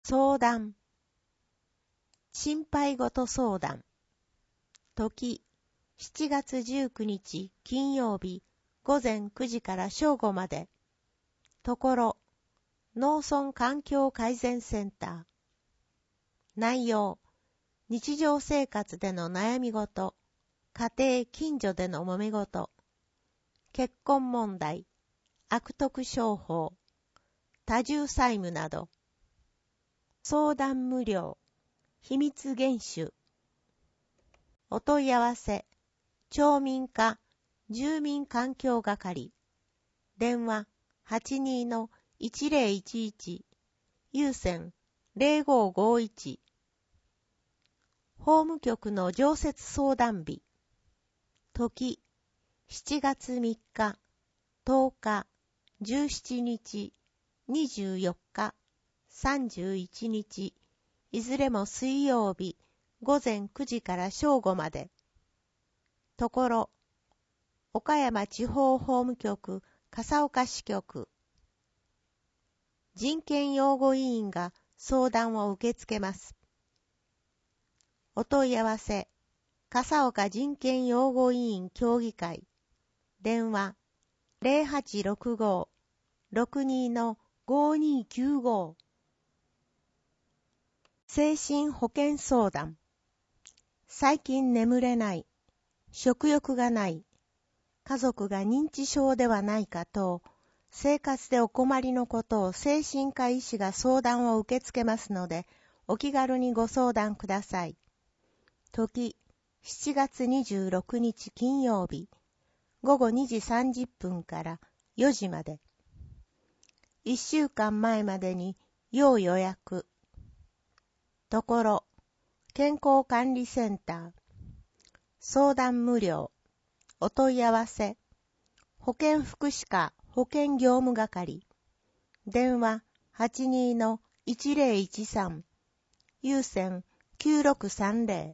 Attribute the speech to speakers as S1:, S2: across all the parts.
S1: 相談。心配事相談。時、7月19日金曜日午前9時から正午まで。ところ、農村環境改善センター。内容、日常生活での悩み事、家庭近所での揉め事、結婚問題、悪徳商法、多重債務など。相談無料、秘密厳守。お問い合わせ、町民課住民環境係。電話82-1011、有線0551。法務局の常設相談日。時、7月3日、10日、17日、24日、31日、いずれも水曜日、午前9時から正午まで。ところ、岡山地方法務局、笠岡支局。人権擁護委員が相談を受け付けます。お問い合わせ、笠岡人権擁護委員協議会。電話0865-62-5295。精神保健相談。最近眠れない、食欲がない、家族が認知症ではないかと、生活でお困りのことを精神科医師が相談を受け付けますので、お気軽にご相談ください。時、7月26日金曜日、午後2時30分から4時まで。1週間前までに要予約。ところ、健康管理センター。相談無料。お問い合わせ。保健福祉課保健業務係。電話82-1013。有線9630。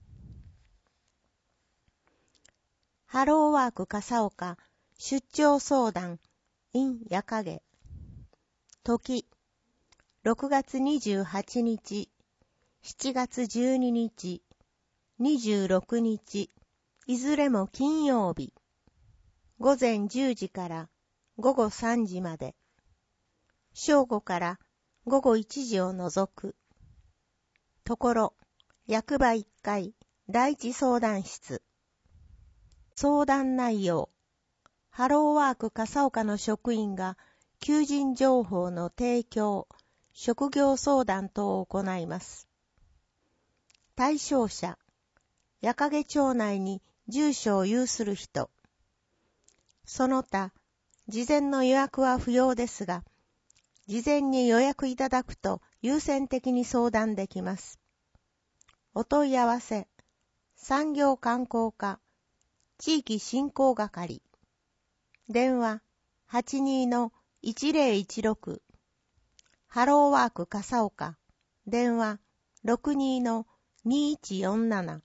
S1: ハローワーク笠岡出張相談 in 夜影。時、6月28日、7月12日、26日、いずれも金曜日、午前10時から午後3時まで、正午から午後1時を除く。ところ、役場1階、第一相談室。相談内容、ハローワーク笠岡の職員が求人情報の提供、職業相談等を行います。対象者、夜影町内に住所を有する人。その他、事前の予約は不要ですが、事前に予約いただくと優先的に相談できます。お問い合わせ、産業観光課、地域振興係。電話82-1016。ハローワーク笠岡。電話62-2147。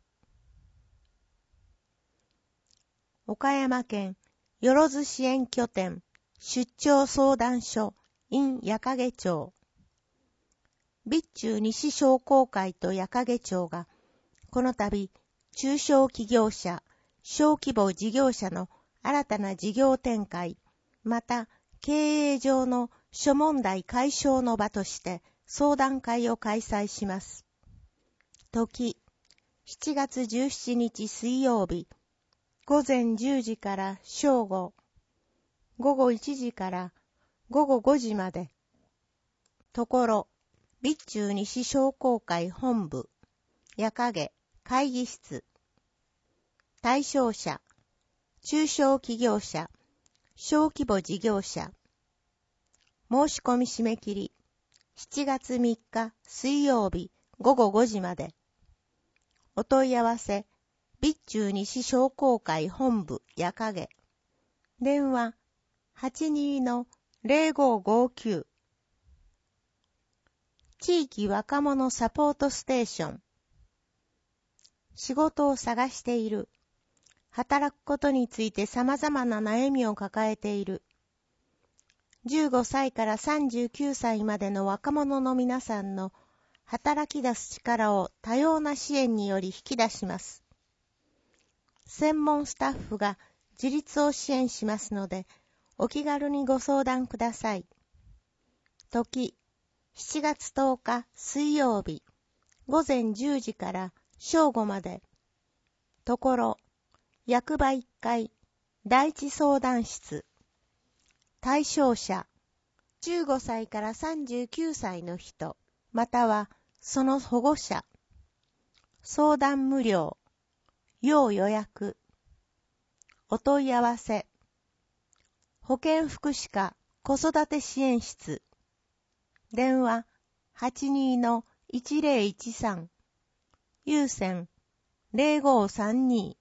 S1: 岡山県よろず支援拠点出張相談所 in 夜影町。備中西商工会と夜影町がこの度中小企業者、小規模事業者の新たな事業展開、また経営上の諸問題解消の場として相談会を開催します。時、7月17日水曜日、午前10時から正午、午後1時から午後5時まで。ところ、備中西商工会本部、夜影会議室。対象者、中小企業者、小規模事業者。申し込み締め切り、7月3日水曜日午後5時まで。お問い合わせ、備中西商工会本部夜影。電話82-0559。地域若者サポートステーション。仕事を探している。働くことについて様々な悩みを抱えている。 15歳から39歳までの若者の皆さんの働き出す力を多様な支援により引き出します。専門スタッフが自立を支援しますので、お気軽にご相談ください。時、7月10日水曜日、午前10時から正午まで。ところ、役場1階、第一相談室。対象者、15歳から39歳の人、またはその保護者。相談無料。要予約。お問い合わせ。保健福祉課子育て支援室。電話 82-1013。有線0532